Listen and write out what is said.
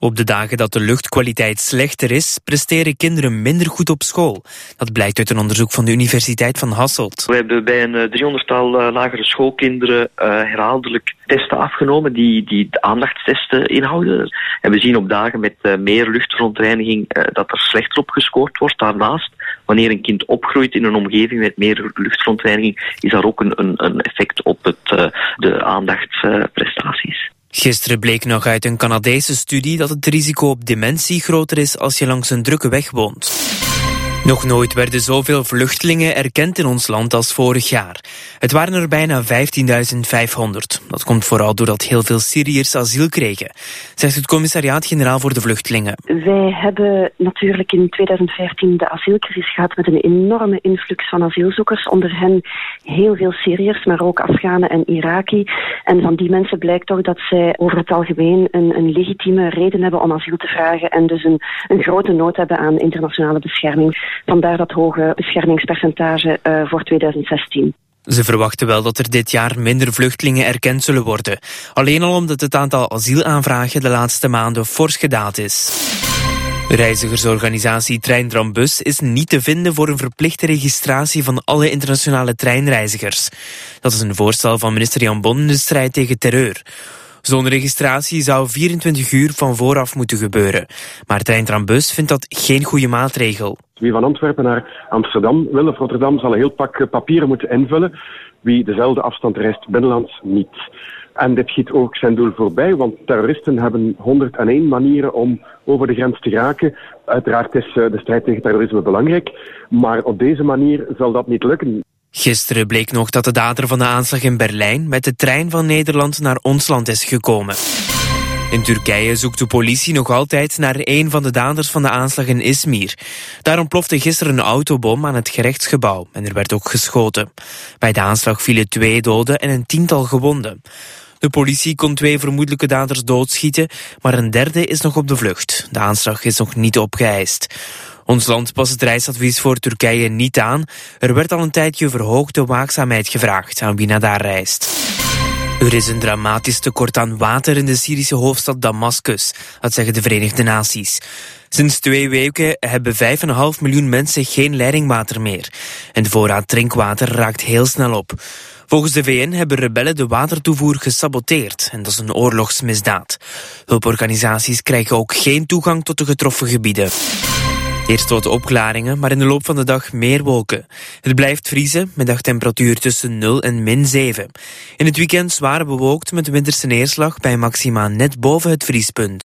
Op de dagen dat de luchtkwaliteit slechter is, presteren kinderen minder goed op school. Dat blijkt uit een onderzoek van de Universiteit van Hasselt. We hebben bij een 300-tal lagere schoolkinderen herhaaldelijk testen afgenomen die de aandachtstesten inhouden. En we zien op dagen met meer luchtverontreiniging dat er slechter op gescoord wordt. Daarnaast, wanneer een kind opgroeit in een omgeving met meer luchtverontreiniging, is daar ook een effect op de aandachtsprestaties. Gisteren bleek nog uit een Canadese studie dat het risico op dementie groter is als je langs een drukke weg woont. Nog nooit werden zoveel vluchtelingen erkend in ons land als vorig jaar. Het waren er bijna 15.500. Dat komt vooral doordat heel veel Syriërs asiel kregen, zegt het Commissariaat-Generaal voor de Vluchtelingen. Wij hebben natuurlijk in 2015 de asielcrisis gehad met een enorme influx van asielzoekers. Onder hen heel veel Syriërs, maar ook Afghanen en Iraki. En van die mensen blijkt toch dat zij over het algemeen een legitieme reden hebben om asiel te vragen en dus een grote nood hebben aan internationale bescherming. Vandaar dat hoge beschermingspercentage voor 2016. Ze verwachten wel dat er dit jaar minder vluchtelingen erkend zullen worden. Alleen al omdat het aantal asielaanvragen de laatste maanden fors gedaald is. De reizigersorganisatie Trein-Tram-Bus is niet te vinden voor een verplichte registratie van alle internationale treinreizigers. Dat is een voorstel van minister Jan Bon in de strijd tegen terreur. Zo'n registratie zou 24 uur van vooraf moeten gebeuren. Maar Trein-Tram-Bus vindt dat geen goede maatregel. Wie van Antwerpen naar Amsterdam wil of Rotterdam zal een heel pak papieren moeten invullen. Wie dezelfde afstand reist binnenlands niet. En dit schiet ook zijn doel voorbij, want terroristen hebben 101 manieren om over de grens te geraken. Uiteraard is de strijd tegen terrorisme belangrijk, maar op deze manier zal dat niet lukken. Gisteren bleek nog dat de dader van de aanslag in Berlijn met de trein van Nederland naar ons land is gekomen. In Turkije zoekt de politie nog altijd naar een van de daders van de aanslag in Izmir. Daar ontplofte gisteren een autobom aan het gerechtsgebouw en er werd ook geschoten. Bij de aanslag vielen 2 doden en een 10-tal gewonden. De politie kon 2 vermoedelijke daders doodschieten, maar een derde is nog op de vlucht. De aanslag is nog niet opgeëist. Ons land past het reisadvies voor Turkije niet aan. Er werd al een tijdje verhoogde waakzaamheid gevraagd aan wie naar daar reist. Er is een dramatisch tekort aan water in de Syrische hoofdstad Damascus, dat zeggen de Verenigde Naties. Sinds 2 weken hebben 5,5 miljoen mensen geen leidingwater meer. En de voorraad drinkwater raakt heel snel op. Volgens de VN hebben rebellen de watertoevoer gesaboteerd en dat is een oorlogsmisdaad. Hulporganisaties krijgen ook geen toegang tot de getroffen gebieden. Eerst wat opklaringen, maar in de loop van de dag meer wolken. Het blijft vriezen, met dagtemperatuur tussen 0 en -7. In het weekend zwaar bewolkt met winterse neerslag bij maxima net boven het vriespunt.